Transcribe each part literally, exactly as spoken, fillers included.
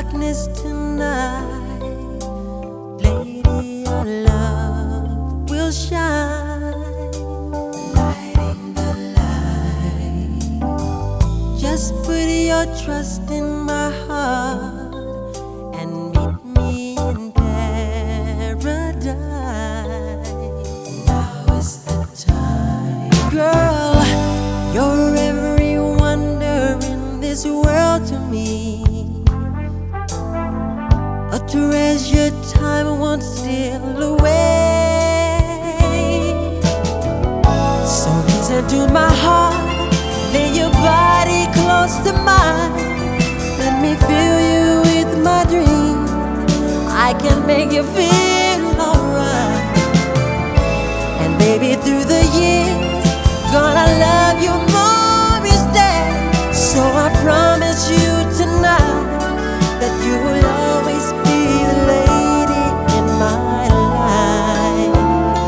darkness tonight, lady, your love will shine, lighting the light. Just put your trust in my heart and meet me in paradise. Now is the time, girl. You're every wonder in this world to me, a treasure time won't steal away. So listen to my heart, lay your body close to mine. Let me fill you with my dreams, I can make you feel alright. And baby, through the years, gonna love you more each day. So I promise you tonight that you will always be the lady in my life.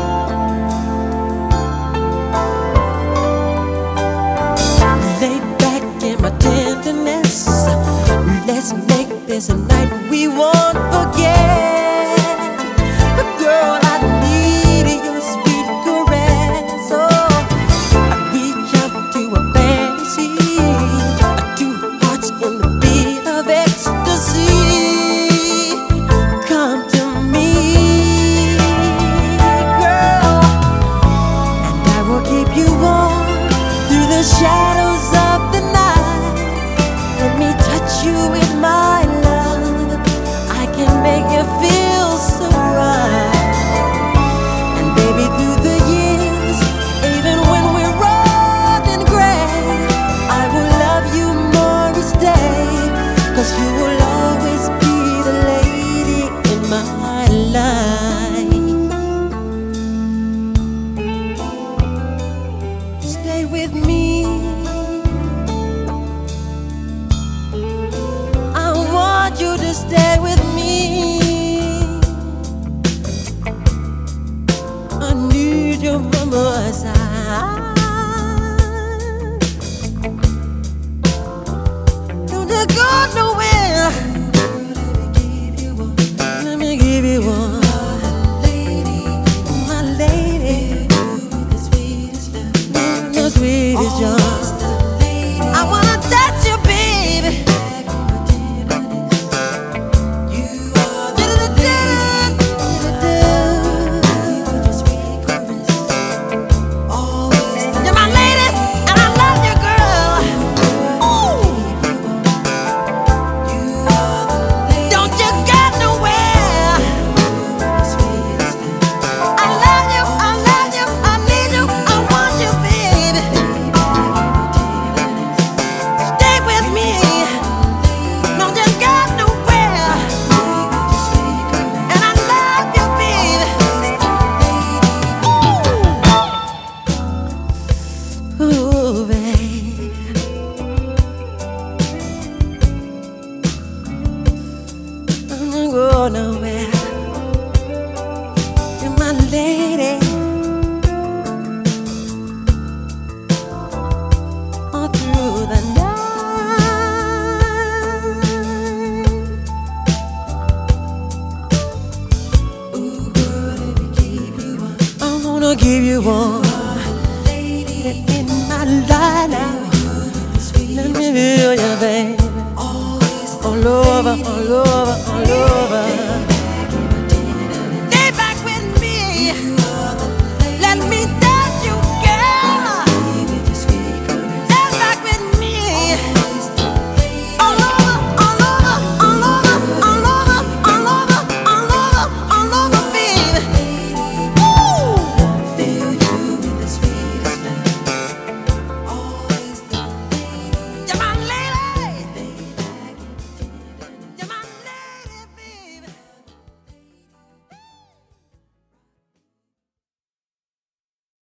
Lay back in my tenderness, let's make this a night we won't forget. Girl, I need your sweet caress. Oh, I reach out to a fantasy, two hearts in the beat of ecstasy. Come to me, girl, and I will keep you warm through the shadows of the night. Let me touch you with my love, I can make you feel so right. And baby, through the years, even when we're old and gray, I will love you more each day, 'cause you will always be the lady in my life. Stay with me, I want you to stay with me. I need you by my side. Don't you go nowhere. Let me give you one, my lady, the sweetest young. I wanna touch you, baby. You're my lady, and I love you, girl. Ooh. Don't you go nowhere. I love you, I love you, I need you, I want you, baby. Stay with me. Don't you go nowhere. And I love you, baby. Ooh, Ooh baby. I'm not go nowhere. You're my lady. All through the night. Ooh, girl, let me give you one. I wanna give you one in my life now. Let me feel you, baby. All over, all over, all over.